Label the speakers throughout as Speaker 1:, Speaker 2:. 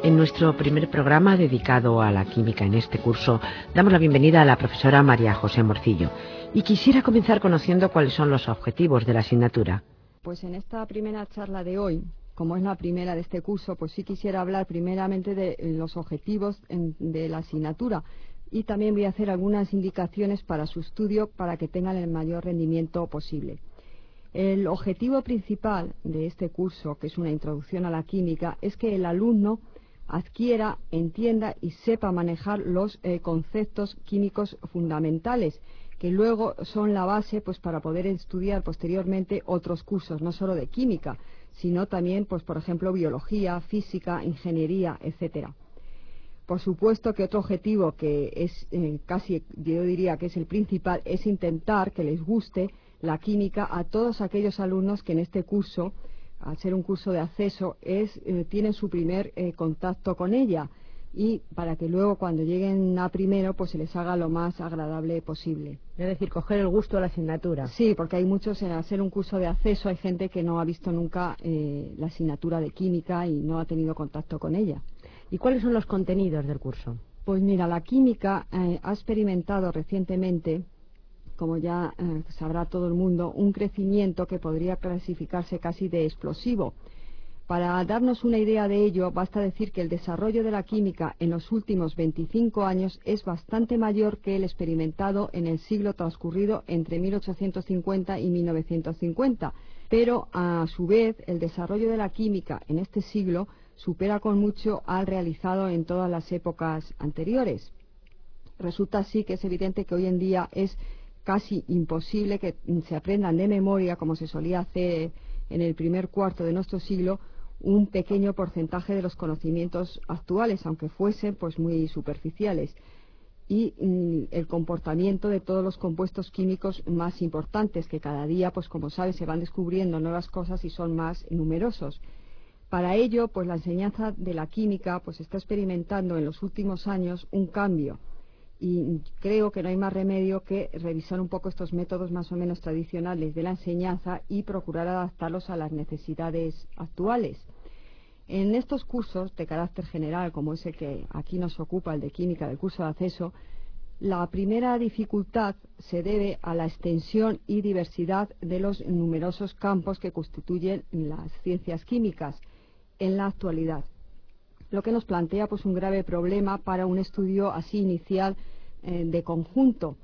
Speaker 1: En nuestro primer programa dedicado a la química en este curso, damos la bienvenida a la profesora María José Morcillo. Y quisiera comenzar conociendo cuáles son los objetivos de la asignatura.
Speaker 2: Pues en esta primera charla de hoy, como es la primera de este curso, pues sí quisiera hablar primeramente de los objetivos de la asignatura. Y también voy a hacer algunas indicaciones para su estudio para que tengan el mayor rendimiento posible. El objetivo principal de este curso, que es una introducción a la química, es que el alumno adquiera, entienda y sepa manejar los conceptos químicos fundamentales, que luego son la base pues para poder estudiar posteriormente otros cursos, no solo de química, sino también, pues por ejemplo, biología, física, ingeniería, etcétera. Por supuesto que otro objetivo que es casi, yo diría que es el principal, es intentar que les guste la química a todos aquellos alumnos que en este curso, al ser un curso de acceso, tienen su primer contacto con ella, y para que luego cuando lleguen a primero pues se les haga lo más agradable posible.
Speaker 1: Es decir, coger el gusto a la asignatura.
Speaker 2: Sí, porque hay muchos, al ser un curso de acceso, hay gente que no ha visto nunca la asignatura de química y no ha tenido contacto con ella.
Speaker 1: ¿Y cuáles son los contenidos del curso?
Speaker 2: Pues mira, la química ha experimentado recientemente, como ya sabrá todo el mundo, un crecimiento que podría clasificarse casi de explosivo. Para darnos una idea de ello, basta decir que el desarrollo de la química en los últimos 25 años es bastante mayor que el experimentado en el siglo transcurrido entre 1850 y 1950, pero a su vez el desarrollo de la química en este siglo supera con mucho al realizado en todas las épocas anteriores. Resulta así que es evidente que hoy en día es casi imposible que se aprendan de memoria, como se solía hacer en el primer cuarto de nuestro siglo, un pequeño porcentaje de los conocimientos actuales, aunque fuesen pues muy superficiales, y el comportamiento de todos los compuestos químicos más importantes, que cada día, pues como sabes, se van descubriendo nuevas cosas y son más numerosos. Para ello, pues la enseñanza de la química pues está experimentando en los últimos años un cambio, y creo que no hay más remedio que revisar un poco estos métodos más o menos tradicionales de la enseñanza y procurar adaptarlos a las necesidades actuales. En estos cursos de carácter general, como es el que aquí nos ocupa, el de química del curso de acceso, la primera dificultad se debe a la extensión y diversidad de los numerosos campos que constituyen las ciencias químicas en la actualidad, lo que nos plantea pues un grave problema para un estudio así inicial de conjunto.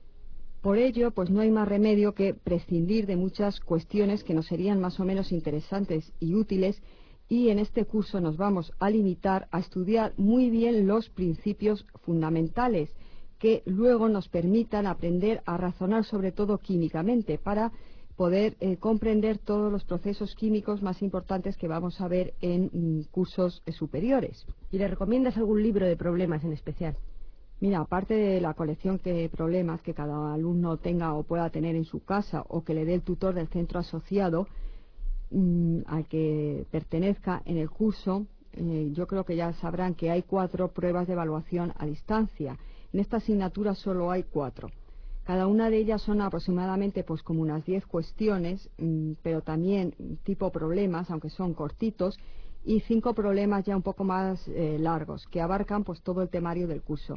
Speaker 2: Por ello, pues no hay más remedio que prescindir de muchas cuestiones que nos serían más o menos interesantes y útiles, y en este curso nos vamos a limitar a estudiar muy bien los principios fundamentales que luego nos permitan aprender a razonar sobre todo químicamente para poder comprender todos los procesos químicos más importantes que vamos a ver en cursos superiores.
Speaker 1: ¿Y le recomiendas algún libro de problemas en especial?
Speaker 2: Mira, aparte de la colección de problemas que cada alumno tenga o pueda tener en su casa, o que le dé el tutor del centro asociado al que pertenezca en el curso, yo creo que ya sabrán que hay 4 pruebas de evaluación a distancia. En esta asignatura solo hay 4. Cada una de ellas son aproximadamente pues como unas 10 cuestiones, pero también tipo problemas, aunque son cortitos, y 5 problemas ya un poco más largos, que abarcan pues todo el temario del curso.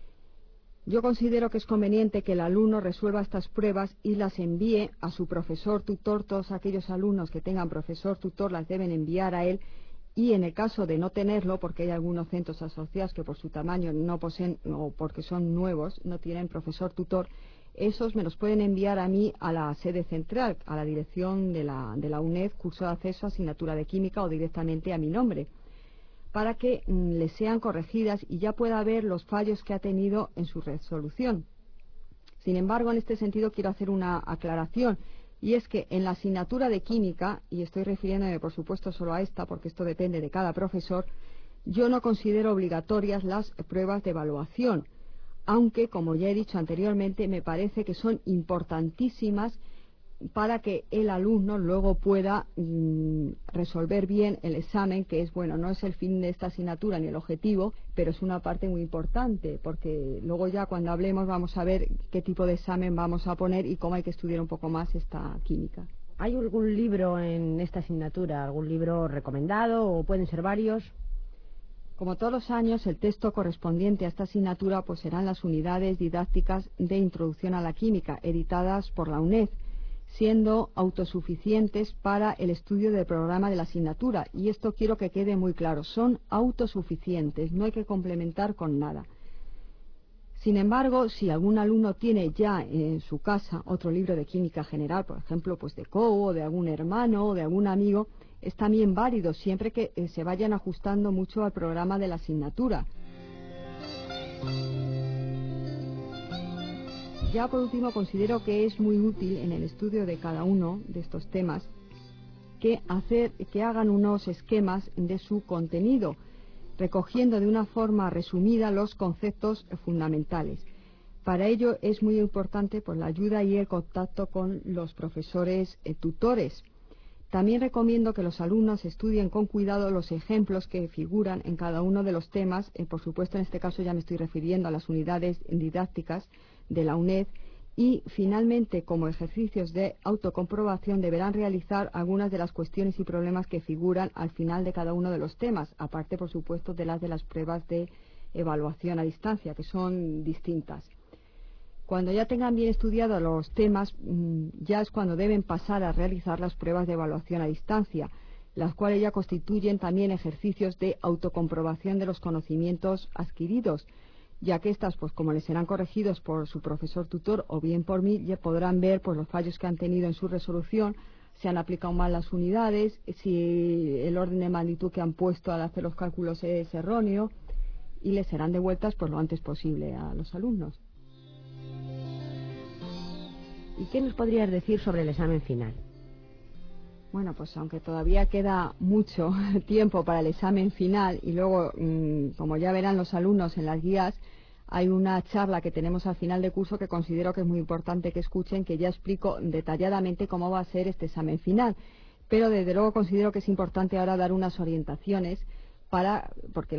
Speaker 2: Yo considero que es conveniente que el alumno resuelva estas pruebas y las envíe a su profesor tutor. Todos aquellos alumnos que tengan profesor tutor las deben enviar a él, y en el caso de no tenerlo, porque hay algunos centros asociados que por su tamaño no poseen, o porque son nuevos, no tienen profesor tutor, esos me los pueden enviar a mí a la sede central, a la dirección de la UNED, curso de acceso, asignatura de química, o directamente a mi nombre, para que les sean corregidas y ya pueda ver los fallos que ha tenido en su resolución. Sin embargo, en este sentido quiero hacer una aclaración, y es que en la asignatura de química, y estoy refiriéndome por supuesto solo a esta porque esto depende de cada profesor, yo no considero obligatorias las pruebas de evaluación, aunque, como ya he dicho anteriormente, me parece que son importantísimas para que el alumno luego pueda resolver bien el examen, que es, bueno, no es el fin de esta asignatura ni el objetivo, pero es una parte muy importante, porque luego ya cuando hablemos vamos a ver qué tipo de examen vamos a poner y cómo hay que estudiar un poco más esta química.
Speaker 1: ¿Hay algún libro en esta asignatura, algún libro recomendado, o pueden ser varios?
Speaker 2: Como todos los años, el texto correspondiente a esta asignatura pues serán las unidades didácticas de Introducción a la Química, editadas por la UNED, siendo autosuficientes para el estudio del programa de la asignatura. Y esto quiero que quede muy claro, son autosuficientes, no hay que complementar con nada. Sin embargo, si algún alumno tiene ya en su casa otro libro de química general, por ejemplo, pues de Coe, o de algún hermano o de algún amigo, es también válido, siempre que se vayan ajustando mucho al programa de la asignatura. Ya por último, considero que es muy útil en el estudio de cada uno de estos temas que hagan unos esquemas de su contenido, recogiendo de una forma resumida los conceptos fundamentales. Para ello es muy importante pues, la ayuda y el contacto con los profesores tutores. También recomiendo que los alumnos estudien con cuidado los ejemplos que figuran en cada uno de los temas. Por supuesto, en este caso ya me estoy refiriendo a las unidades didácticas de la UNED. Y, finalmente, como ejercicios de autocomprobación, deberán realizar algunas de las cuestiones y problemas que figuran al final de cada uno de los temas, aparte, por supuesto, de las pruebas de evaluación a distancia, que son distintas. Cuando ya tengan bien estudiados los temas, ya es cuando deben pasar a realizar las pruebas de evaluación a distancia, las cuales ya constituyen también ejercicios de autocomprobación de los conocimientos adquiridos, ya que estas, pues como les serán corregidos por su profesor tutor o bien por mí, ya podrán ver pues los fallos que han tenido en su resolución, si han aplicado mal las unidades, si el orden de magnitud que han puesto al hacer los cálculos es erróneo, y les serán devueltas pues lo antes posible a los alumnos.
Speaker 1: ¿Y qué nos podrías decir sobre el examen final?
Speaker 2: Bueno, pues aunque todavía queda mucho tiempo para el examen final y luego, como ya verán los alumnos en las guías, hay una charla que tenemos al final de curso que considero que es muy importante que escuchen, que ya explico detalladamente cómo va a ser este examen final. Pero desde luego considero que es importante ahora dar unas orientaciones porque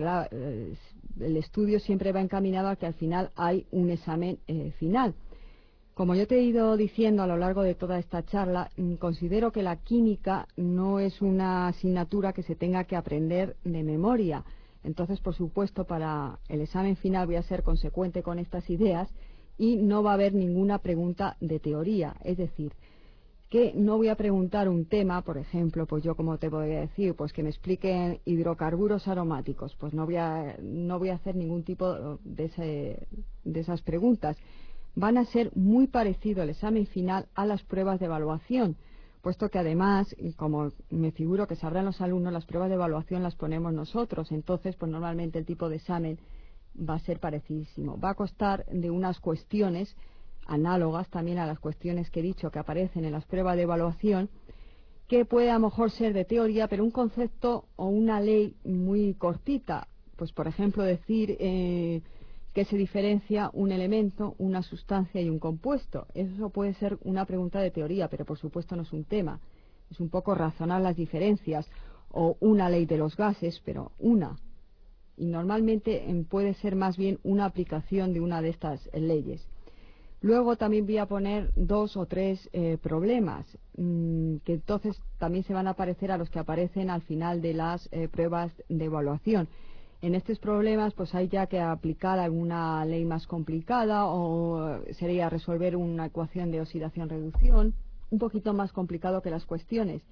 Speaker 2: el estudio siempre va encaminado a que al final hay un examen final. Como yo te he ido diciendo a lo largo de toda esta charla, considero que la química no es una asignatura que se tenga que aprender de memoria. Entonces, por supuesto, para el examen final voy a ser consecuente con estas ideas y no va a haber ninguna pregunta de teoría. Es decir, que no voy a preguntar un tema, por ejemplo, pues yo como te podría decir, pues que me expliquen hidrocarburos aromáticos. Pues no voy a hacer ningún tipo de esas preguntas. Van a ser muy parecido el examen final a las pruebas de evaluación, puesto que además, como me figuro que sabrán los alumnos, las pruebas de evaluación las ponemos nosotros. Entonces, pues normalmente el tipo de examen va a ser parecidísimo. Va a constar de unas cuestiones análogas también a las cuestiones que he dicho que aparecen en las pruebas de evaluación, que puede a lo mejor ser de teoría, pero un concepto o una ley muy cortita. Pues, por ejemplo, decir ¿qué se diferencia un elemento, una sustancia y un compuesto? Eso puede ser una pregunta de teoría, pero por supuesto no es un tema. Es un poco razonar las diferencias, o una ley de los gases, pero una. Y normalmente puede ser más bien una aplicación de una de estas leyes. Luego también voy a poner 2 o 3 problemas, que entonces también se van a parecer a los que aparecen al final de las pruebas de evaluación. En estos problemas pues hay ya que aplicar alguna ley más complicada, o sería resolver una ecuación de oxidación-reducción, un poquito más complicado que las cuestiones.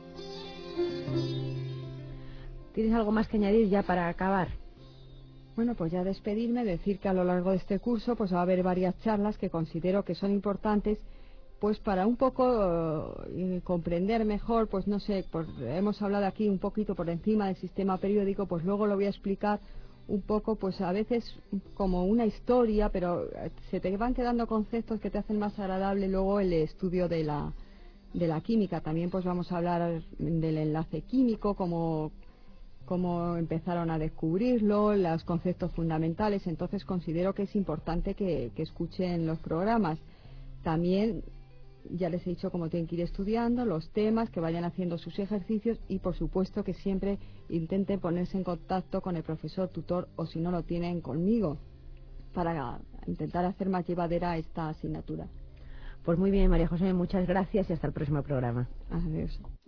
Speaker 1: ¿Tienes algo más que añadir ya para acabar?
Speaker 2: Bueno, pues ya despedirme, decir que a lo largo de este curso pues va a haber varias charlas que considero que son importantes, pues para un poco comprender mejor, pues no sé, hemos hablado aquí un poquito por encima del sistema periódico, pues luego lo voy a explicar un poco, pues a veces como una historia, pero se te van quedando conceptos que te hacen más agradable luego el estudio de la química. También pues vamos a hablar del enlace químico, cómo empezaron a descubrirlo, los conceptos fundamentales. Entonces considero que es importante que escuchen los programas. También ya les he dicho cómo tienen que ir estudiando los temas, que vayan haciendo sus ejercicios y por supuesto que siempre intenten ponerse en contacto con el profesor tutor, o si no lo tienen, conmigo, para intentar hacer más llevadera esta asignatura.
Speaker 1: Pues muy bien, María José, muchas gracias y hasta el próximo programa.
Speaker 2: Adiós.